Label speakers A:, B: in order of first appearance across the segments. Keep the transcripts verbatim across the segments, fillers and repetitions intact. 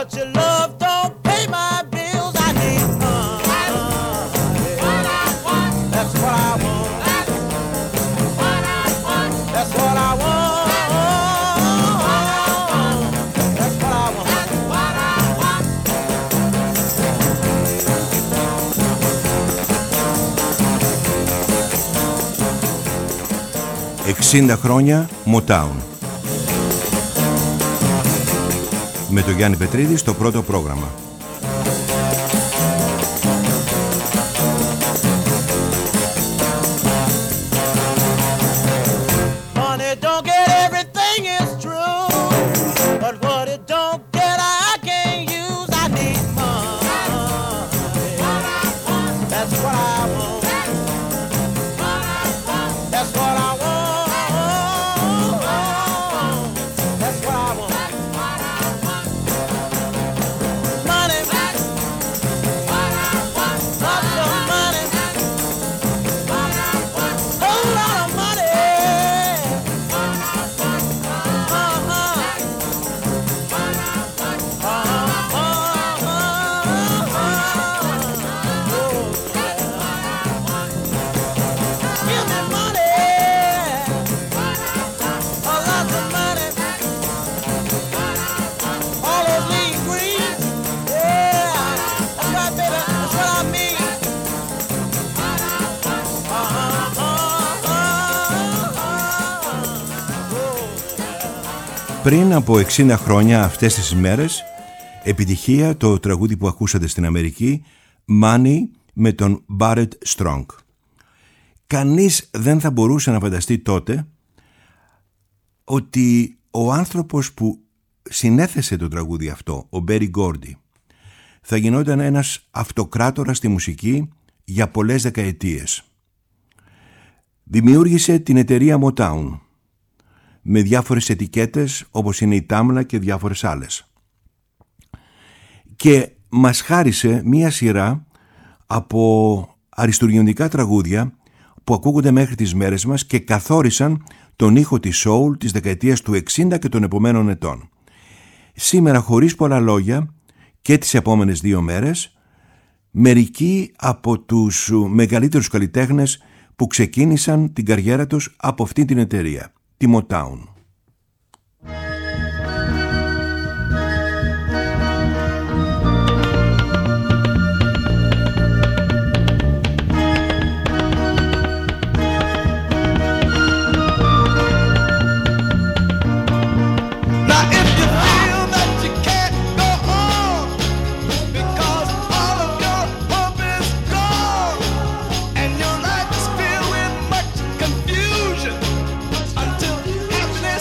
A: but your love don't pay my bills. I need money. That's what I want. That's what I want. That's what I want.
B: εξήντα χρόνια Motown. Με τον Γιάννη Πετρίδη στο πρώτο πρόγραμμα. Πριν από εξήντα χρόνια αυτές τις ημέρες, επιτυχία το τραγούδι που ακούσατε στην Αμερική, Money, με τον Barrett Strong. Κανείς δεν θα μπορούσε να φανταστεί τότε ότι ο άνθρωπος που συνέθεσε το τραγούδι αυτό, ο Berry Gordy, θα γινόταν ένας αυτοκράτορας στη μουσική για πολλές δεκαετίες. Δημιούργησε την εταιρεία Motown με διάφορες ετικέτες όπως είναι η Tamla και διάφορες άλλες. Και μας χάρισε μία σειρά από αριστουργηματικά τραγούδια που ακούγονται μέχρι τις μέρες μας και καθόρισαν τον ήχο της soul της δεκαετίας του εξήντα και των επομένων ετών. Σήμερα, χωρίς πολλά λόγια, και τις επόμενες δύο μέρες, μερικοί από τους μεγαλύτερους καλλιτέχνες που ξεκίνησαν την καριέρα τους από αυτή την εταιρεία, τη Motown.
C: Until happiness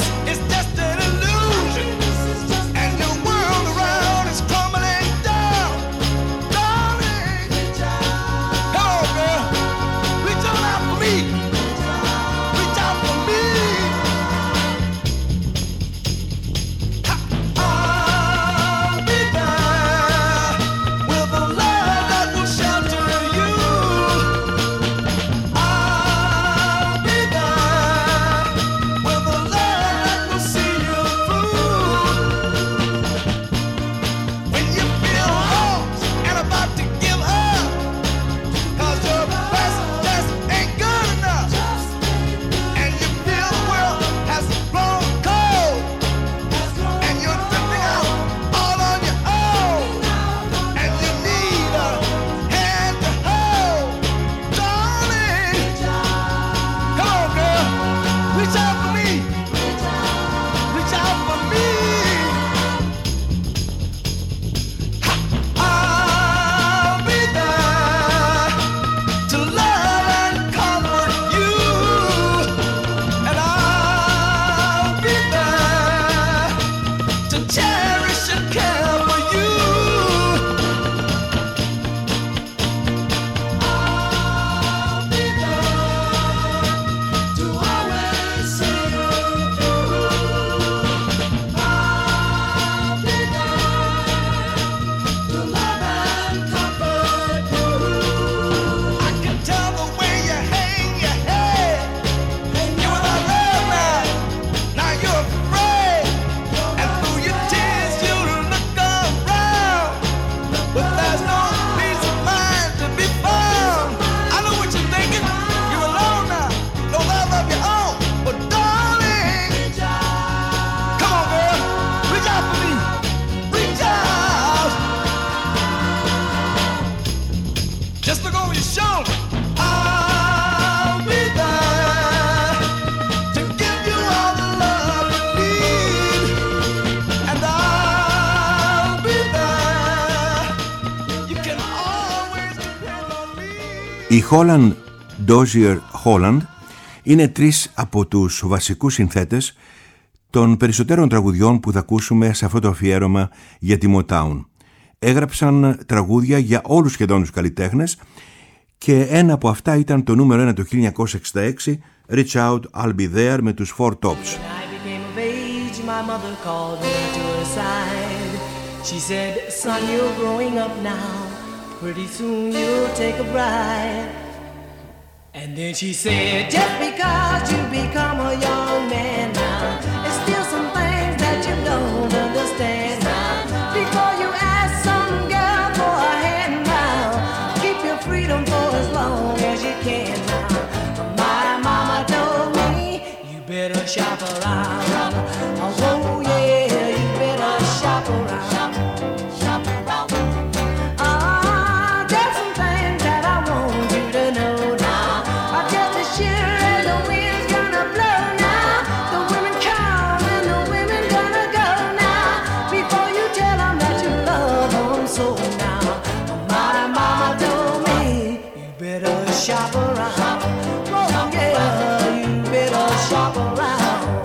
B: Οι Holland Dozier Holland είναι τρεις από τους βασικούς συνθέτες των περισσότερων τραγουδιών που θα ακούσουμε σε αυτό το αφιέρωμα για τη Motown. Έγραψαν τραγούδια για όλους σχεδόν τους καλλιτέχνες και ένα από αυτά ήταν το νούμερο ένα το χίλια εννιακόσια εξήντα έξι, Reach Out, I'll Be There με τους Four Tops.
A: My mother called me to her side. She said, son, you're growing up now. Pretty soon you'll take a bride. And then she said, just because you become a young man now, there's still some things that you don't understand now. Before you ask some girl for a hand now, keep your freedom for as long as you can now. My mama told me, you better shop around. Oh yeah, you better shop around. Shop around. Ah, there's some things that I want you to know now. I just as sure as the wind's gonna blow now, the women come and the women gonna go now. Before you tell them that you love them so now. My mama told me, you better shop around. Oh yeah, you better shop around.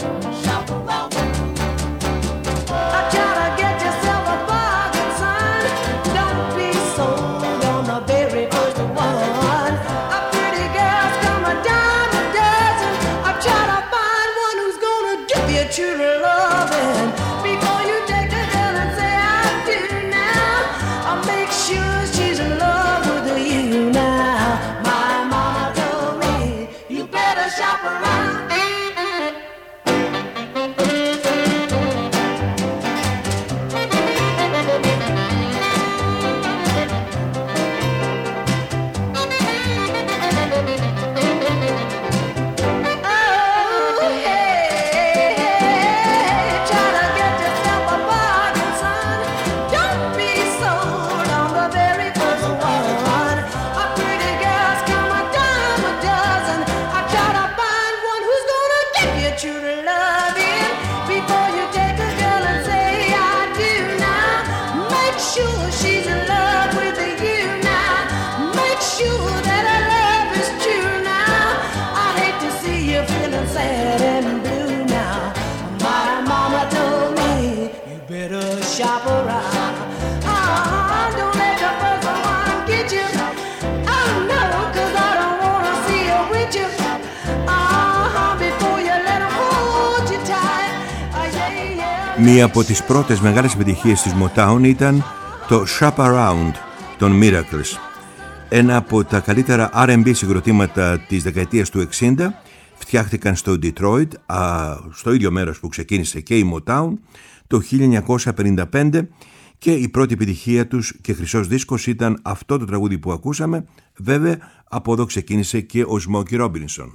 B: Μία από τις πρώτες μεγάλες επιτυχίες της Motown ήταν το Shop Around των Miracles. Ένα από τα καλύτερα αρ εντ μπι συγκροτήματα της δεκαετίας του εξήντα, φτιάχτηκαν στο Detroit, α, στο ίδιο μέρος που ξεκίνησε και η Motown, το χίλια εννιακόσια πενήντα πέντε, και η πρώτη επιτυχία τους και χρυσός δίσκος ήταν αυτό το τραγούδι που ακούσαμε. Βέβαια από εδώ ξεκίνησε και ο Smokey Robinson.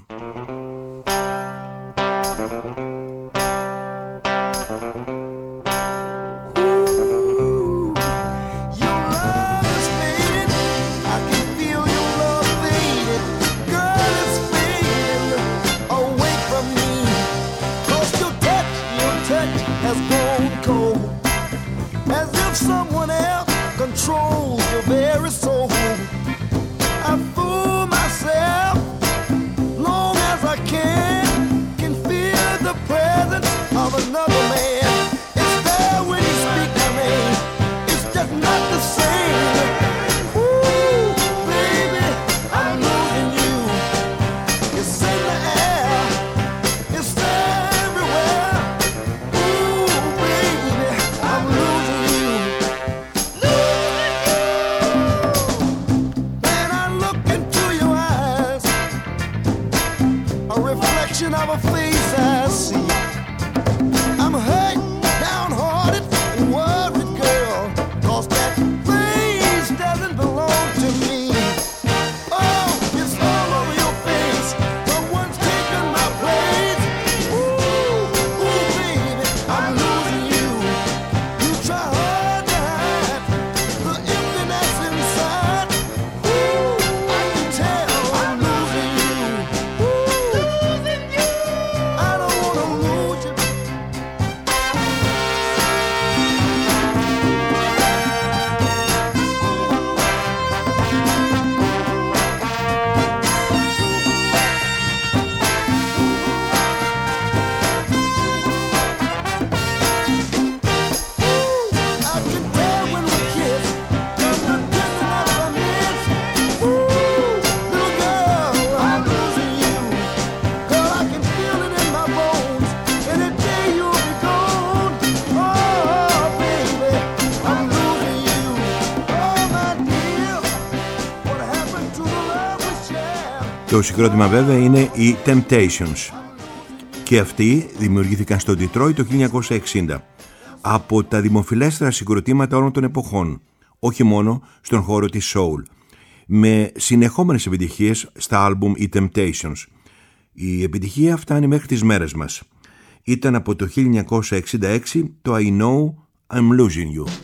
A: Losing you.
B: Το συγκρότημα βέβαια είναι οι Temptations και αυτοί δημιουργήθηκαν στο Detroit το χίλια εννιακόσια εξήντα, από τα δημοφιλέστερα συγκροτήματα όλων των εποχών, όχι μόνο στον χώρο της soul, με συνεχόμενες επιτυχίες στα άλμπουμ οι Temptations. Η επιτυχία φτάνει μέχρι τις μέρες μας. Ήταν από το χίλια εννιακόσια εξήντα έξι το I Know I'm Losing You.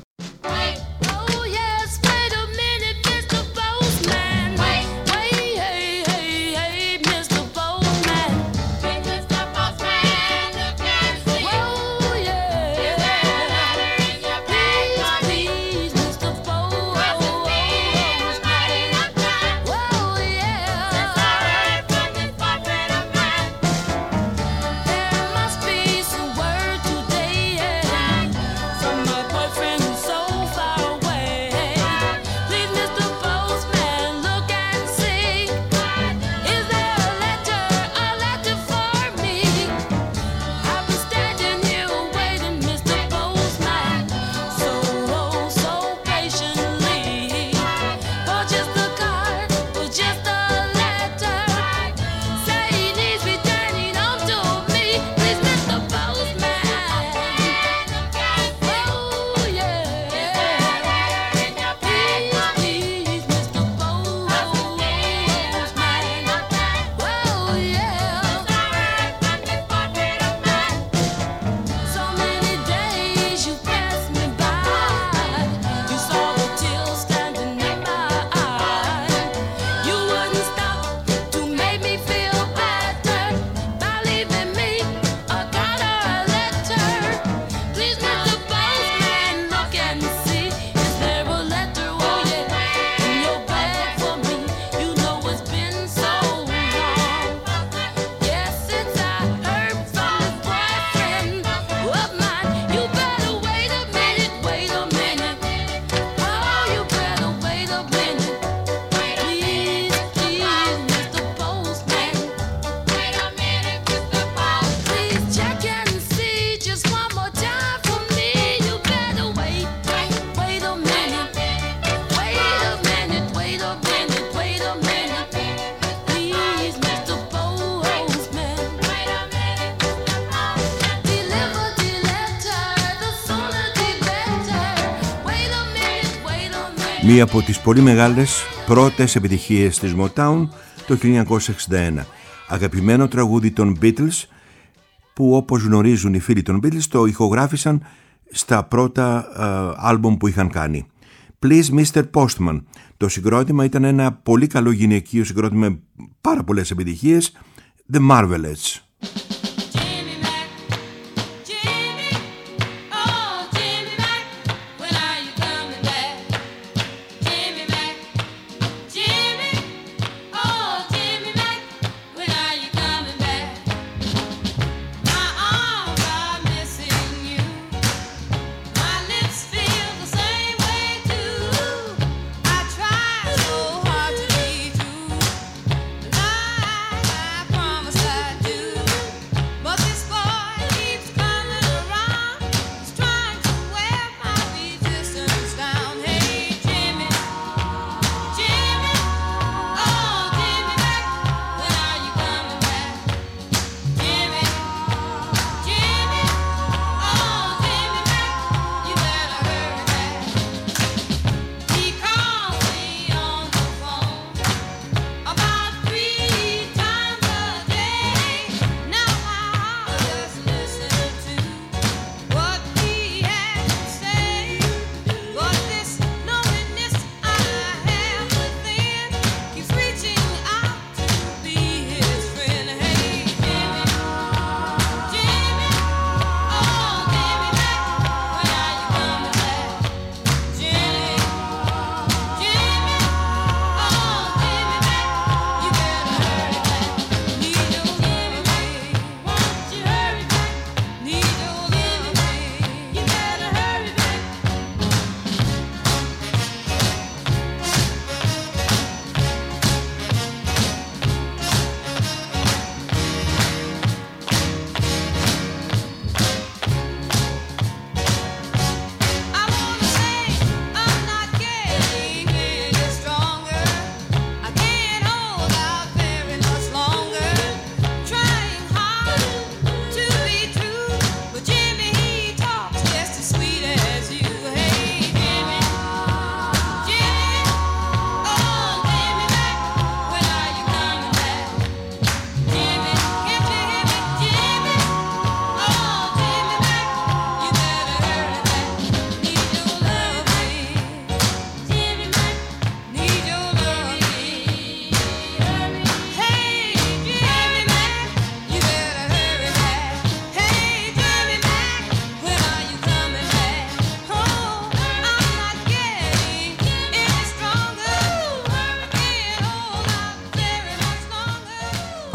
B: Μία από τις πολύ μεγάλες πρώτες επιτυχίες της Motown το χίλια εννιακόσια εξήντα ένα. Αγαπημένο τραγούδι των Beatles που, όπως γνωρίζουν οι φίλοι των Beatles, το ηχογράφησαν στα πρώτα άλμπουμ που είχαν κάνει. Please μίστερ Postman. Το συγκρότημα ήταν ένα πολύ καλό γυναικείο συγκρότημα με πάρα πολλές επιτυχίες. The Marvelettes.
C: Do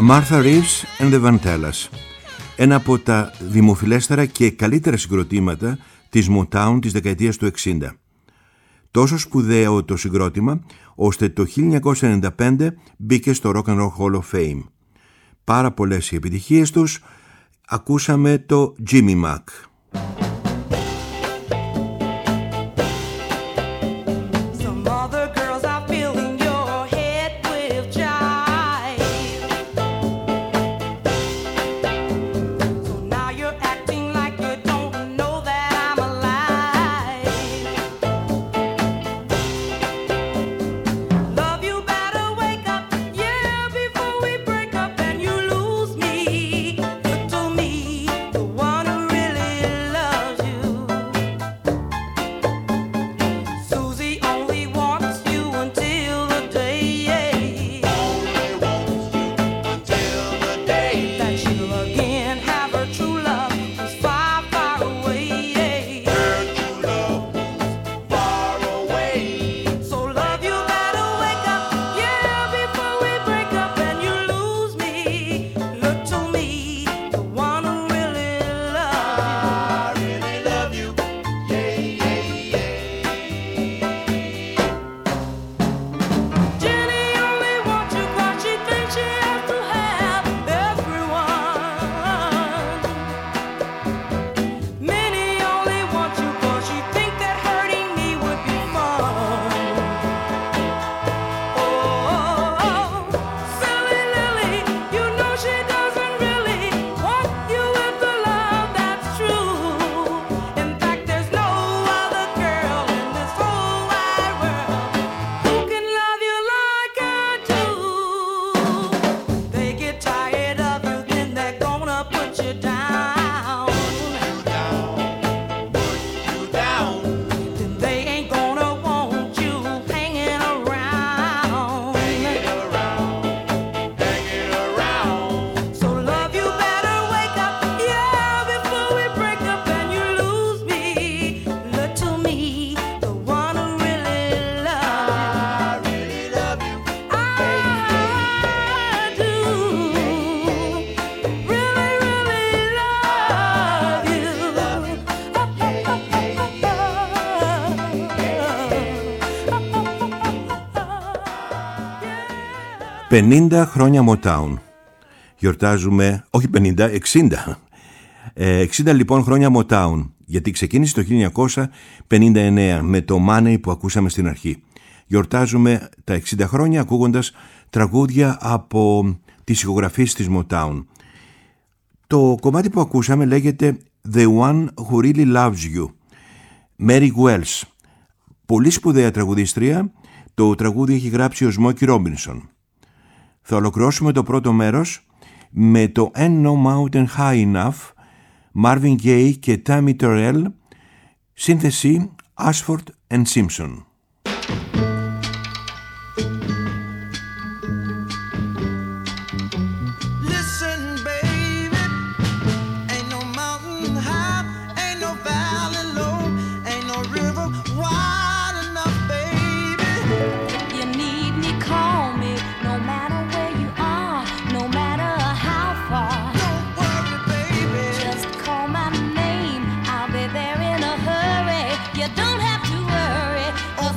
B: Martha Reeves and the Vantellas, ένα από τα δημοφιλέστερα και καλύτερα συγκροτήματα της Motown της δεκαετίας του εξήντα. Τόσο σπουδαίο το συγκρότημα, ώστε το χίλια εννιακόσια ενενήντα πέντε μπήκε στο Rock and Roll Hall of Fame. Πάρα πολλές οι επιτυχίες τους. Ακούσαμε το Jimmy Mac. πενήντα χρόνια Motown. Γιορτάζουμε, όχι πενήντα, εξήντα. Ε, εξήντα λοιπόν χρόνια Motown, γιατί ξεκίνησε το χίλια εννιακόσια πενήντα εννέα με το Money που ακούσαμε στην αρχή. Γιορτάζουμε τα εξήντα χρόνια ακούγοντας τραγούδια από τις ηχογραφίες της Motown. Το κομμάτι που ακούσαμε λέγεται The One Who Really Loves You, Mary Wells. Πολύ σπουδαία τραγουδίστρια. Το τραγούδι έχει γράψει ο Smokey Robinson. Θα ολοκληρώσουμε το πρώτο μέρος με το Ain't No Mountain High Enough, Marvin Gaye και Tammy Terrell, σύνθεση Ashford and Simpson.
C: You don't have to worry, 'cause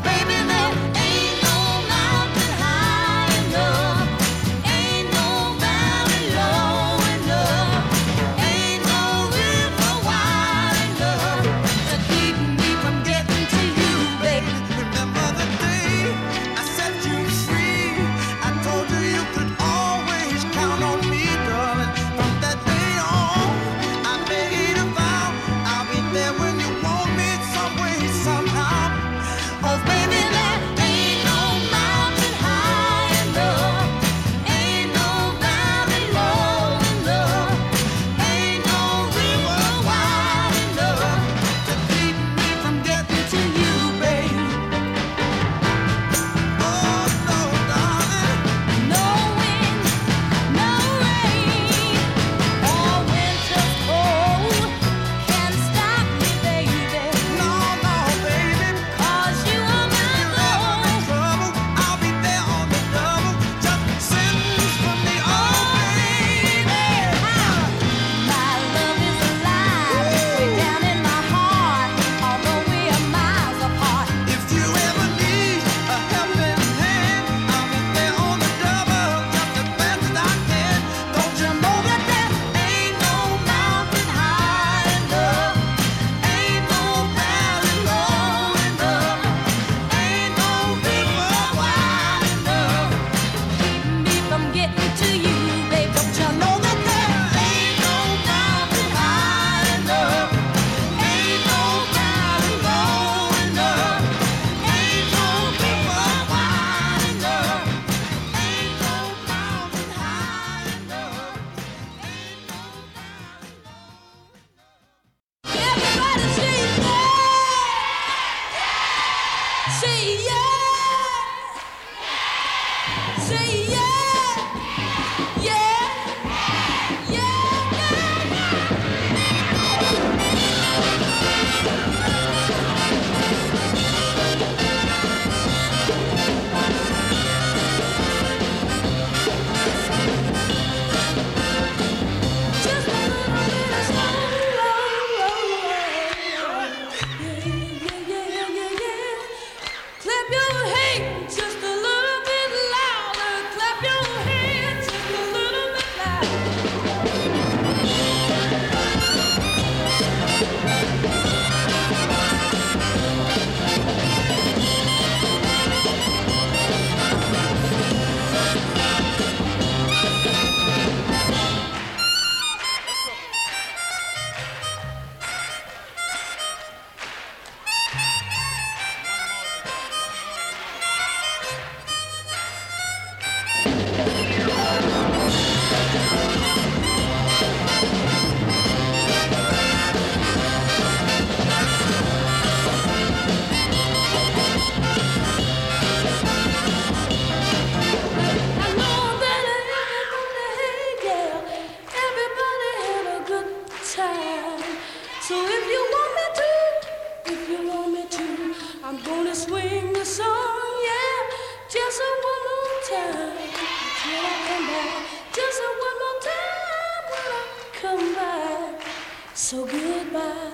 A: gonna swing the song, yeah, just a one more time. Till I come back, just a one more time when I come back. So goodbye.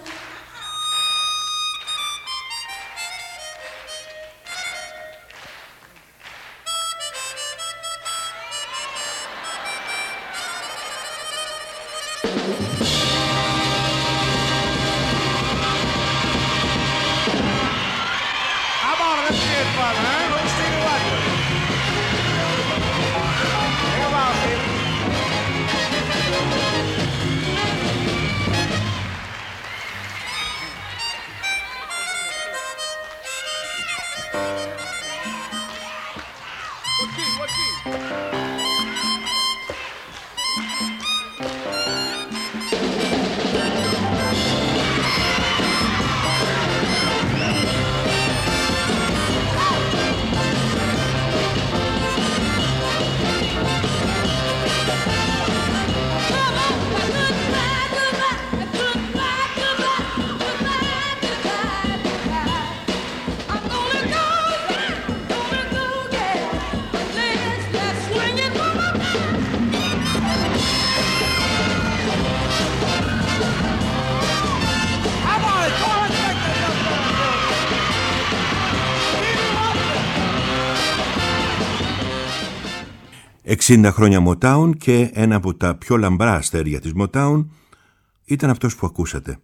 B: εξήντα χρόνια Motown, και ένα από τα πιο λαμπρά αστέρια της Motown ήταν αυτός που ακούσατε.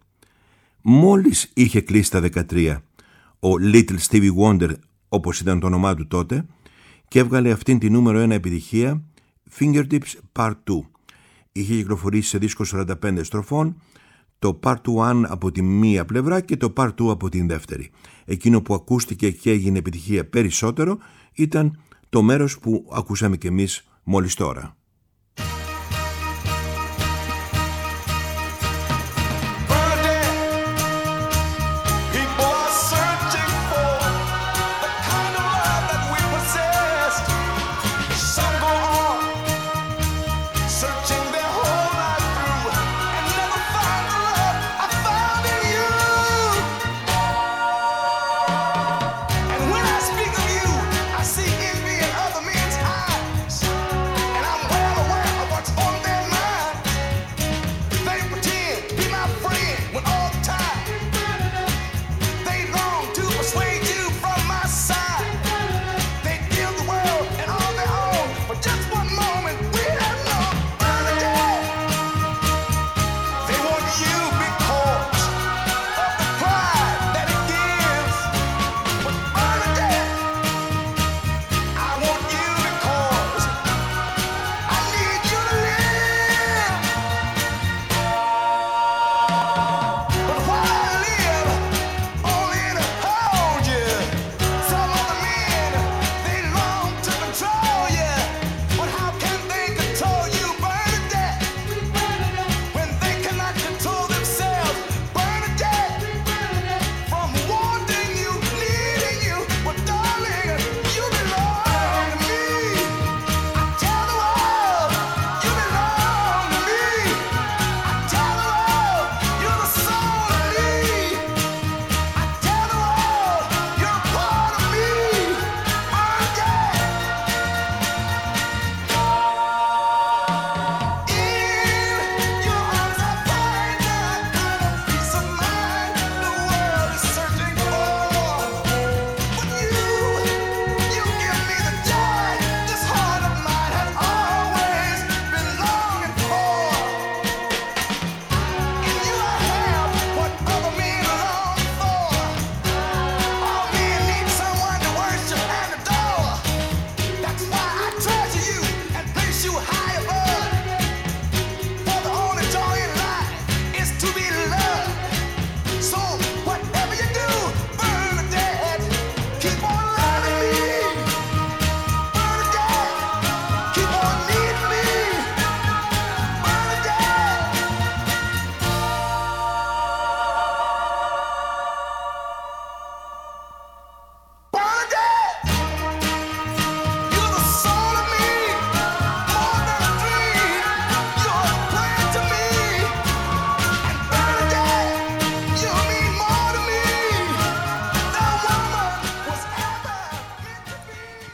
B: Μόλις είχε κλείσει τα δεκατρία ο Little Stevie Wonder, όπως ήταν το όνομά του τότε, και έβγαλε αυτήν τη νούμερο ένα επιτυχία, Fingertips Part δύο. Είχε κυκλοφορήσει σε δίσκο σαράντα πέντε στροφών, το Part ένα από τη μία πλευρά και το Part δύο από την δεύτερη. Εκείνο που ακούστηκε και έγινε επιτυχία περισσότερο ήταν το μέρος που ακούσαμε κι εμείς μόλις τώρα.
C: And when I speak of you, I see envy in other men's eyes. And I'm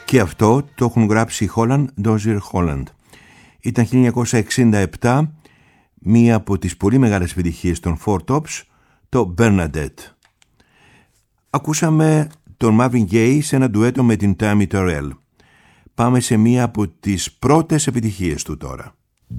B: Και αυτό το έχουν γράψει Holland Dozier Holland. Ήταν χίλια εννιακόσια εξήντα επτά, μία από τις πολύ μεγάλες επιτυχίες των Four Tops, το Bernadette. Ακούσαμε τον Marvin Gaye σε ένα ντουέτο με την Tammy Terrell. Πάμε σε μία από τις πρώτες επιτυχίες του τώρα.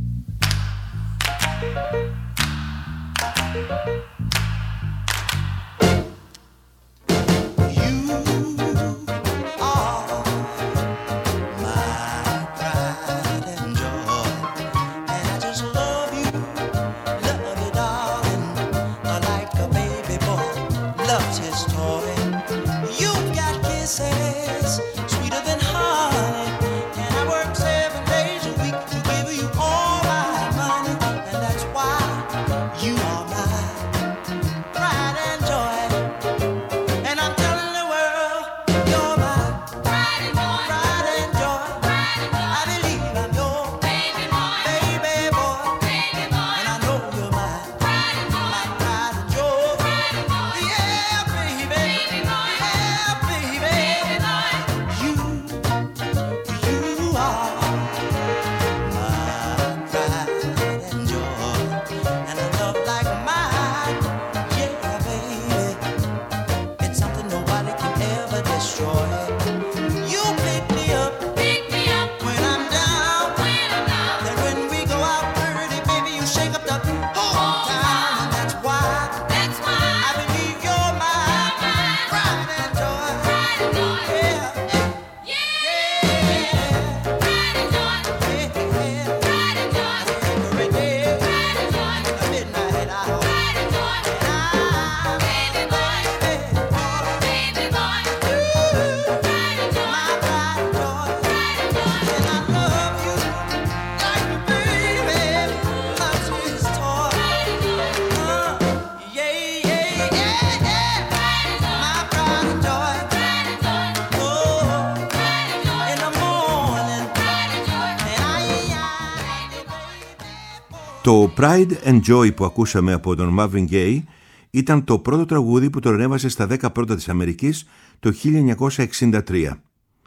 B: Το Pride and Joy που ακούσαμε από τον Marvin Gaye ήταν το πρώτο τραγούδι που τον ανέβασε στα δέκα πρώτα της Αμερικής το χίλια εννιακόσια εξήντα τρία.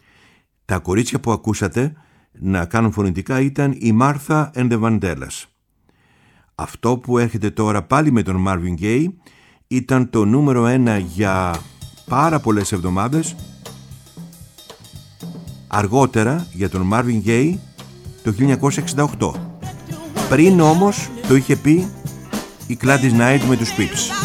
B: Τα κορίτσια που ακούσατε να κάνουν φωνητικά ήταν η Martha and the Vandellas. Αυτό που έρχεται τώρα πάλι με τον Marvin Gaye ήταν το νούμερο ένα για πάρα πολλές εβδομάδες. Αργότερα για τον Marvin Gaye το χίλια εννιακόσια εξήντα οκτώ. Πριν όμως το είχε πει η Gladys Knight με τους Pips.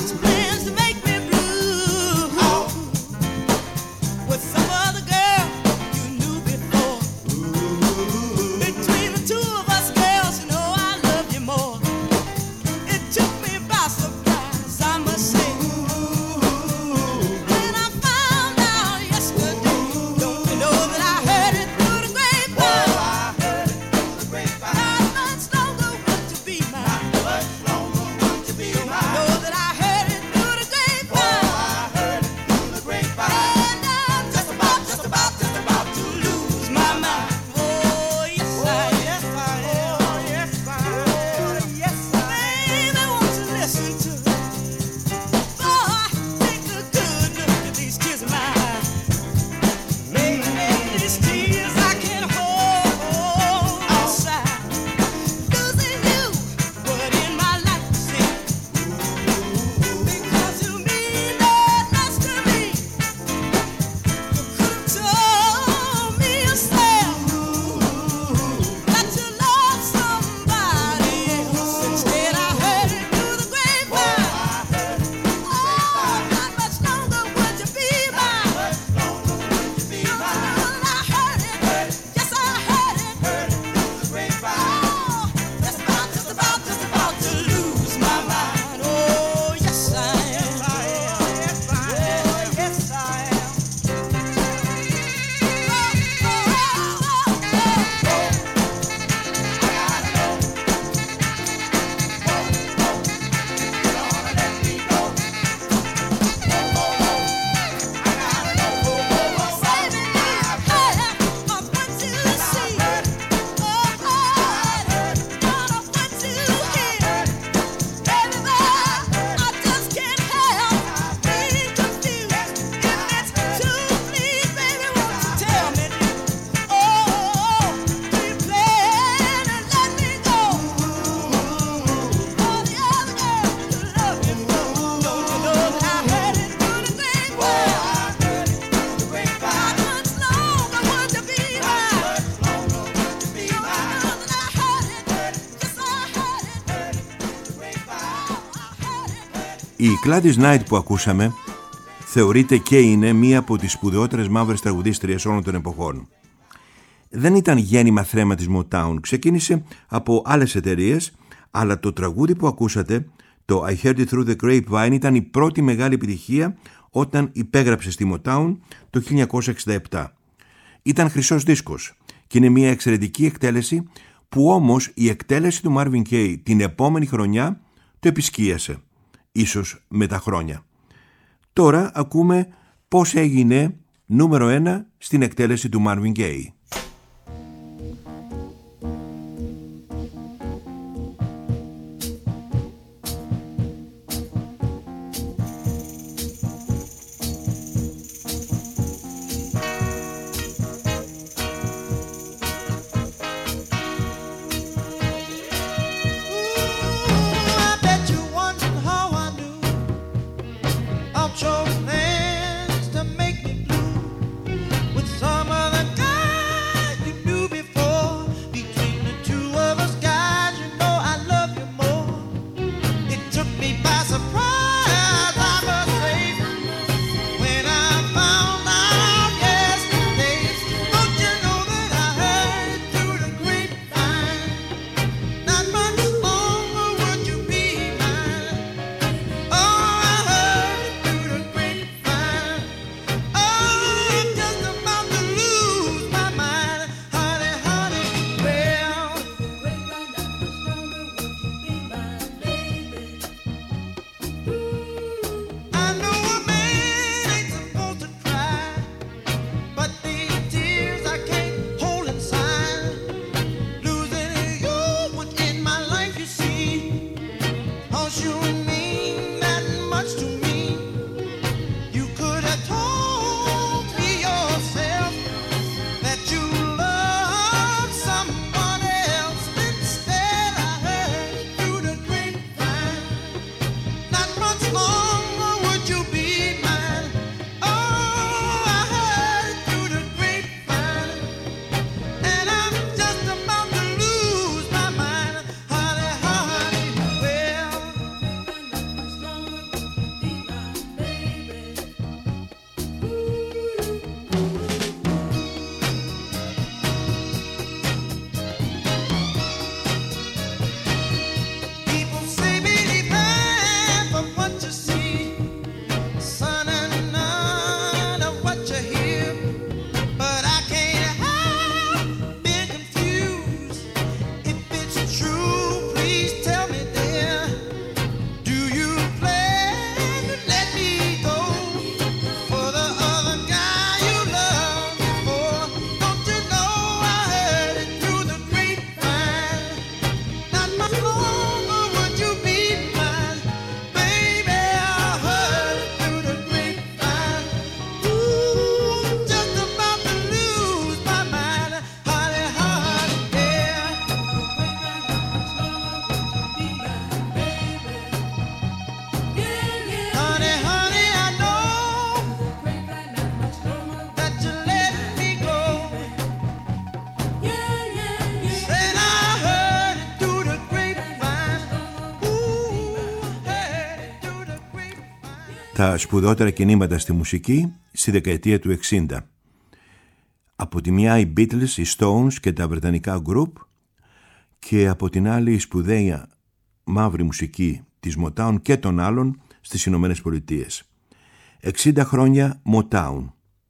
C: Know that I had it
B: Η Gladys Knight που ακούσαμε θεωρείται και είναι μία από τις σπουδαιότερες μαύρες τραγουδίστριες όλων των εποχών. Δεν ήταν γέννημα θρέμα της Motown, ξεκίνησε από άλλες εταιρείες, αλλά το τραγούδι που ακούσατε, το I Heard It Through the Grapevine, ήταν η πρώτη μεγάλη επιτυχία όταν υπέγραψε στη Motown το χίλια εννιακόσια εξήντα επτά. Ήταν χρυσός δίσκος και είναι μια εξαιρετική εκτέλεση που όμως η εκτέλεση του Marvin Gaye την επόμενη χρονιά το επισκίασε, ίσως με τα χρόνια. Τώρα ακούμε πώς έγινε νούμερο ένα στην εκτέλεση του Marvin Gaye. Τα σπουδαιότερα κινήματα στη μουσική στη δεκαετία του εξήντα. Από τη μια οι Beatles, οι Stones και τα βρετανικά group, και από την άλλη η σπουδαία μαύρη μουσική της Motown και των άλλων στις Ηνωμένες Πολιτείες. εξήντα χρόνια Motown.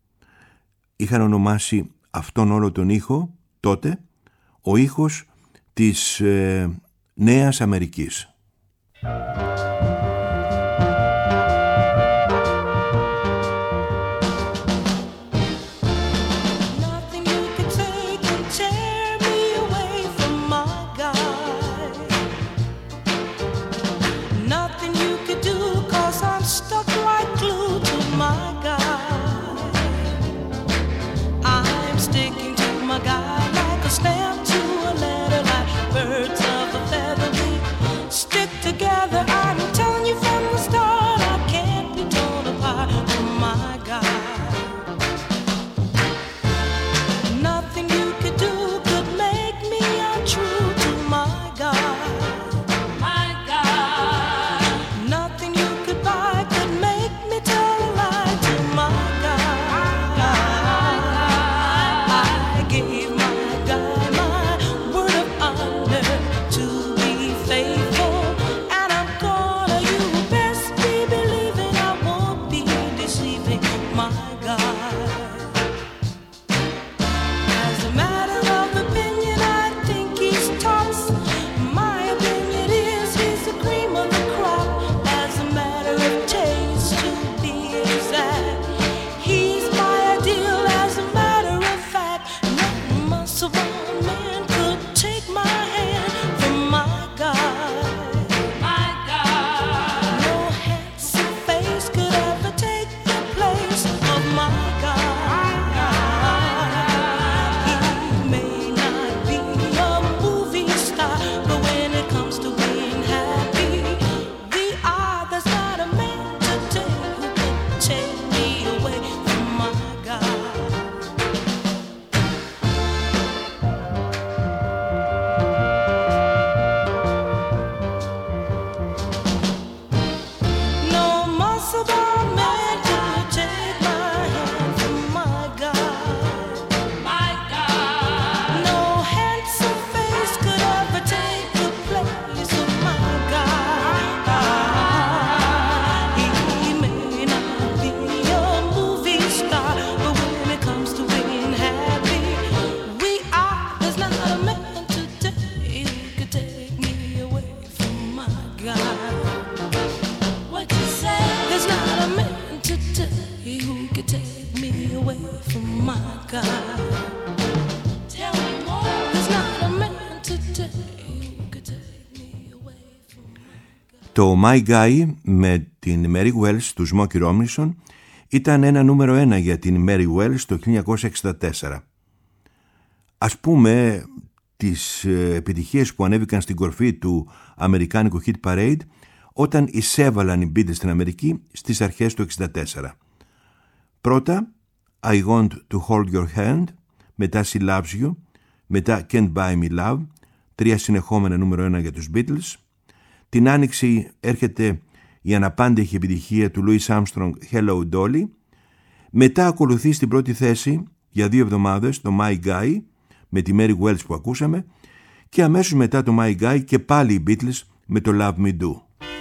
B: Είχαν ονομάσει αυτόν όλο τον ήχο τότε ο ήχος της ε, Νέας Αμερικής.
C: Together I
A: my God. As a matter of opinion, I think he's tops. My opinion is he's the cream of the crop. As a matter of taste, to be exact, he's my ideal. As a matter of fact, no muscle bound man could take my hand from my God. My God. No handsome face could ever take the place of my God. He may not be a movie star, but when it comes to being happy, we are. There's not a man today who could take me away from my God. No muscle bound man could take my hand from my God. My God. No handsome face could ever take the place of my God. He may not be a movie star, but when it comes to being happy, we are. There's not a man today who could take me away from my God. What you say? There's not a man today who could take me away from my God. Tell me more. There's not a man today who could take me away from my God.
B: Το My Guy με την Mary Wells του Smokey Robinson ήταν ένα νούμερο ένα για την Mary Wells το χίλια εννιακόσια εξήντα τέσσερα. Ας πούμε τις ε, επιτυχίες που ανέβηκαν στην κορφή του αμερικάνικου hit parade όταν εισέβαλαν οι Beatles στην Αμερική στις αρχές του εξήντα τέσσερα. Πρώτα I Want to Hold Your Hand, μετά She Loves You, μετά Can't Buy Me Love, τρία συνεχόμενα νούμερο ένα για τους Beatles. Την άνοιξη έρχεται η αναπάντεχη επιτυχία του Louis Armstrong Hello Dolly. Μετά ακολουθεί στην πρώτη θέση για δύο εβδομάδες το My Guy με τη Mary Wells που ακούσαμε και αμέσως μετά το My Guy και πάλι οι Beatles με το Love Me Do.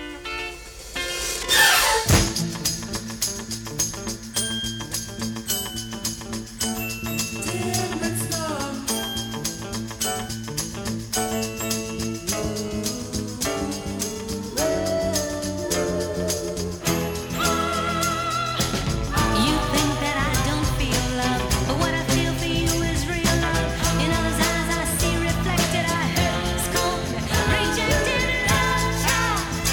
C: You think that I don't feel love, but what I feel for you is real love. In those eyes I see reflected, I heard scorn, rejected love.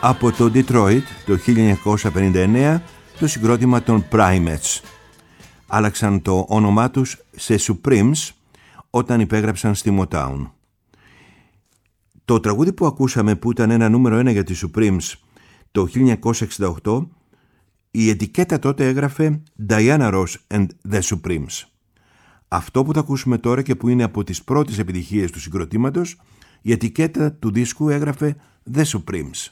B: Από το Detroit το χίλια εννιακόσια πενήντα εννέα το συγκρότημα των Primates. Άλλαξαν το όνομά τους σε Supremes όταν υπέγραψαν στη Motown. Το τραγούδι που ακούσαμε, που ήταν ένα νούμερο ένα για τις Supremes το χίλια εννιακόσια εξήντα οκτώ, η ετικέτα τότε έγραφε Diana Ross and the Supremes. Αυτό που θα ακούσουμε τώρα και που είναι από τις πρώτες επιτυχίες του συγκροτήματος, η ετικέτα του δίσκου έγραφε The Supremes.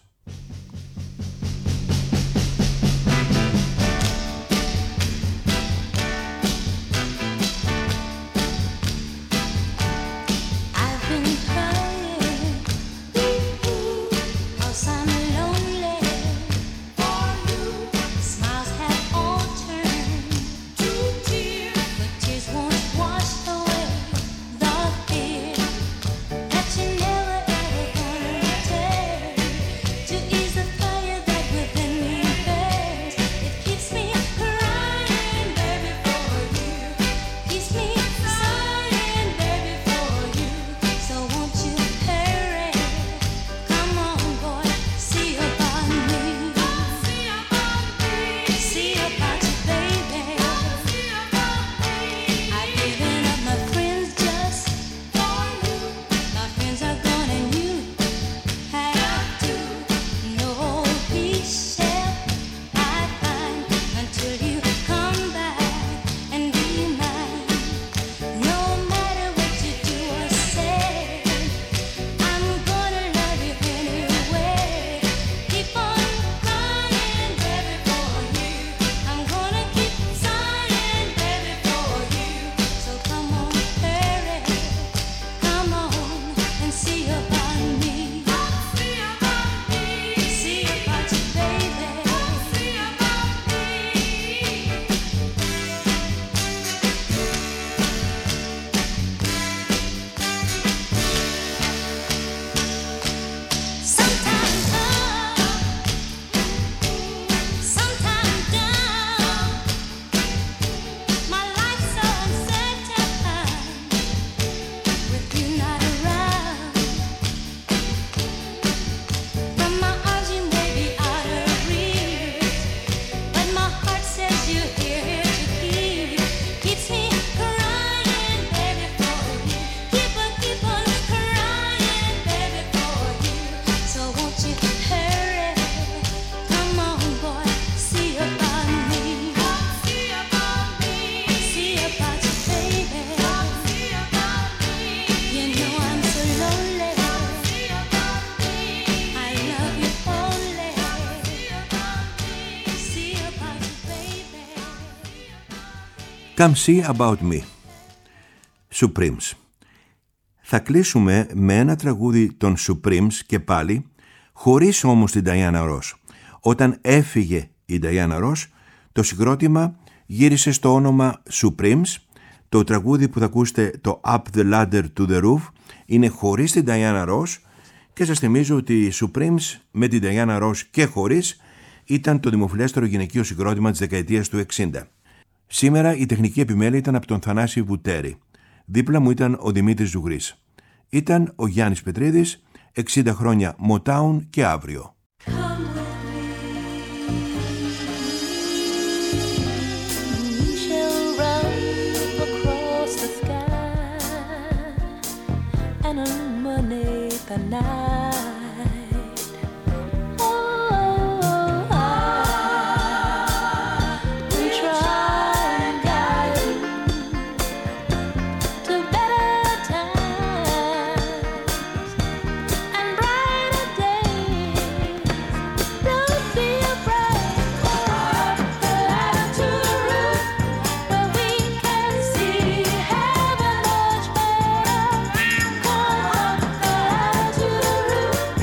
B: Come see about me. Supremes. Θα κλείσουμε με ένα τραγούδι των Supremes και πάλι, χωρίς όμως την Diana Ross. Όταν έφυγε η Diana Ross, το συγκρότημα γύρισε στο όνομα Supremes. Το τραγούδι που θα ακούσετε, το Up the Ladder to the Roof, είναι χωρίς την Diana Ross και σας θυμίζω ότι οι Supremes με την Diana Ross και χωρίς ήταν το δημοφιλέστερο γυναικείο συγκρότημα της δεκαετίας του εξήντα. Σήμερα η τεχνική επιμέλεια ήταν από τον Θανάση Βουτέρη. Δίπλα μου ήταν ο Δημήτρης Ζουγρής. Ήταν ο Γιάννης Πετρίδης, εξήντα χρόνια Motown και αύριο.
D: Roof.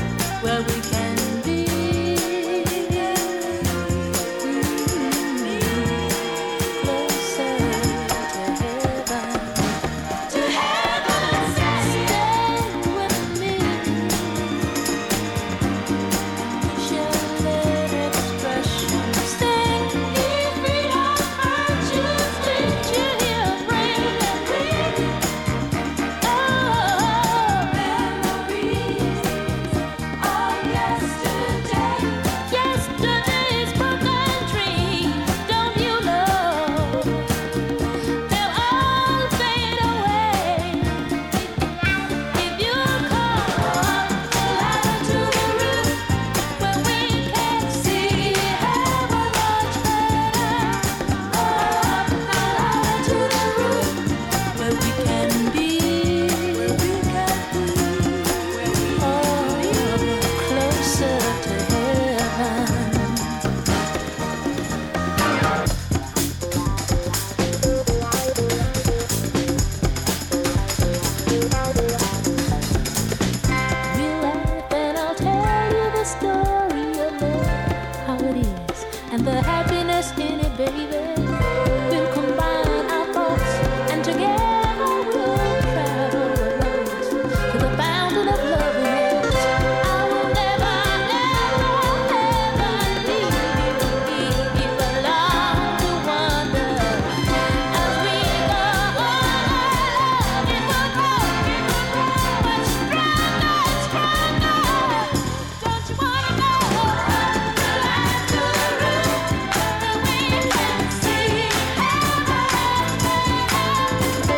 D: and the happiness in it, baby. We'll combine our thoughts, and together we'll travel the roads to the fountain of loveliness. I will never, never, ever leave you, leave you alone to wander. As we go on, it will grow, it will grow much stronger and stronger. Don't you wanna know? To the root, the way you can see heaven. To the root, the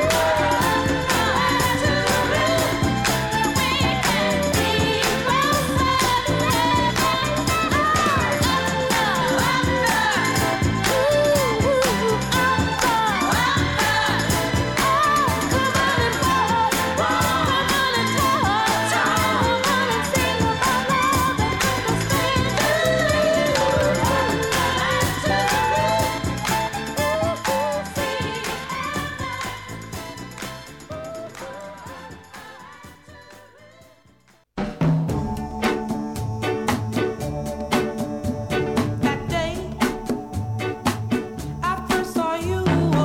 D: way you can be closer to heaven.
E: That day I first saw you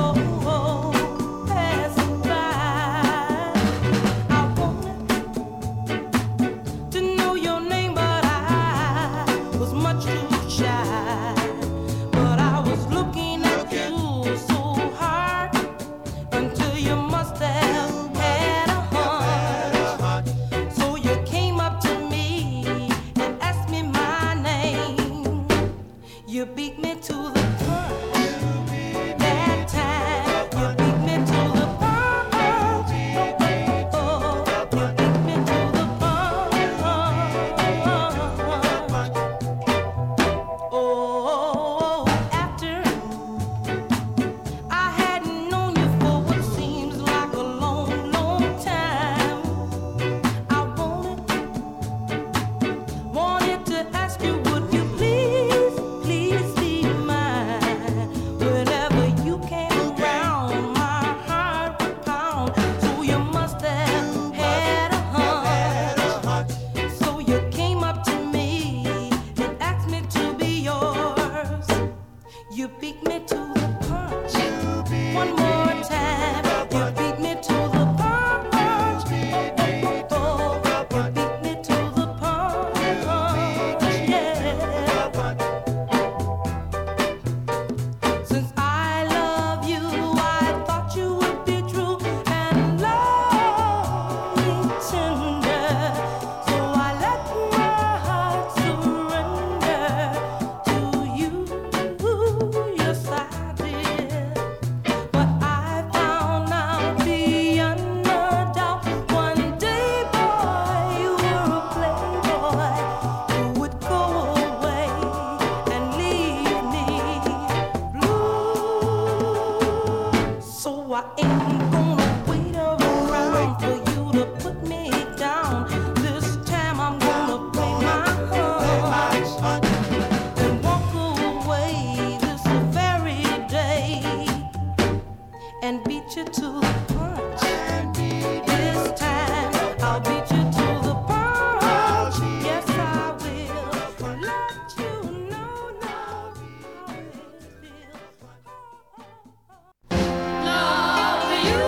E: passing by, I wanted to know your name, but I was much too shy. But I was looking at you so hard until you must have had a hunch. So you came up to me and asked me my name. You beat me to the punch. That time you beat me to the punch. Oh, you beat me to the punch. Oh, after I hadn't known you for what seems like a long, long time, I wanted, wanted to ask you, would you please, please be mine? Whenever you came around, my heart would pound. So you must have had a hunch. So you came up to me and asked me to be yours. You beat me to the punch. One more time. You beat me to the punch. Oh, you beat me to the punch. Yeah. Since I love you, I thought you would be true and love me tender. So I let my heart surrender to you. Yes, I did. But I found out beyond a doubt, one day, boy, you were a playboy who would go away and leave me blue. So I ain't gonna wait around for you to put me down. This time I'm gonna play my hunch and walk away this very day and beat you to the punch. This time I'll beat you to the punch. Yes, I will. Let you know now how it feels.
D: Love you.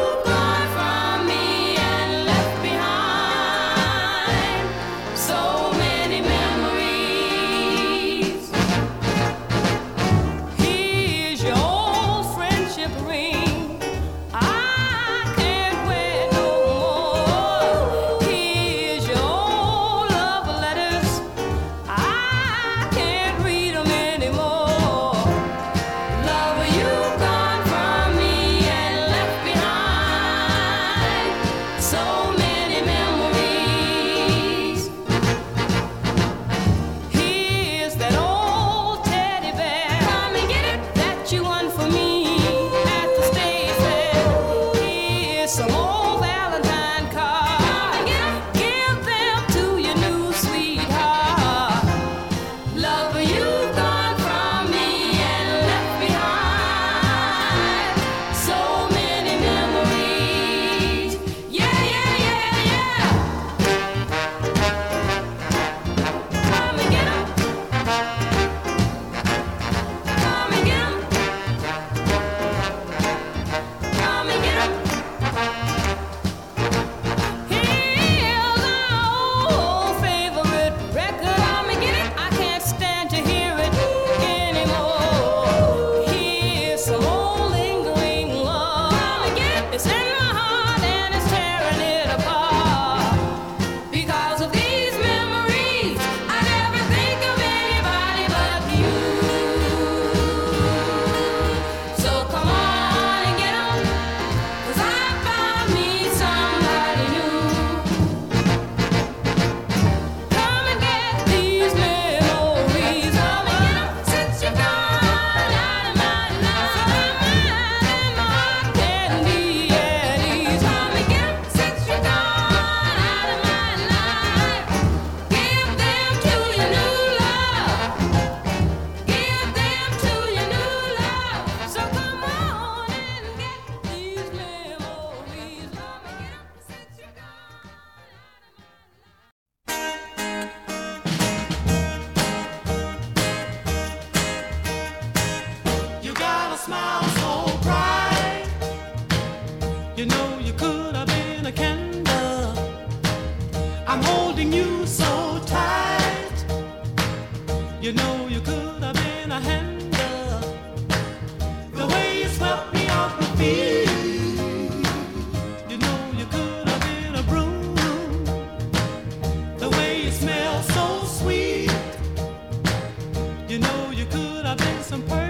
E: You know you could have been a candle. I'm holding you so tight. You know you could have been a handle. The way you swept me off my feet. You know you could have been a broom. The way you smell so sweet. You know you could have been some person.